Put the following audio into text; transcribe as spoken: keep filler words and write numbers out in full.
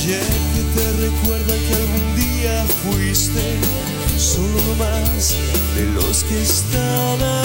ya que te recuerda que algún día fuiste solo uno más de los que estaban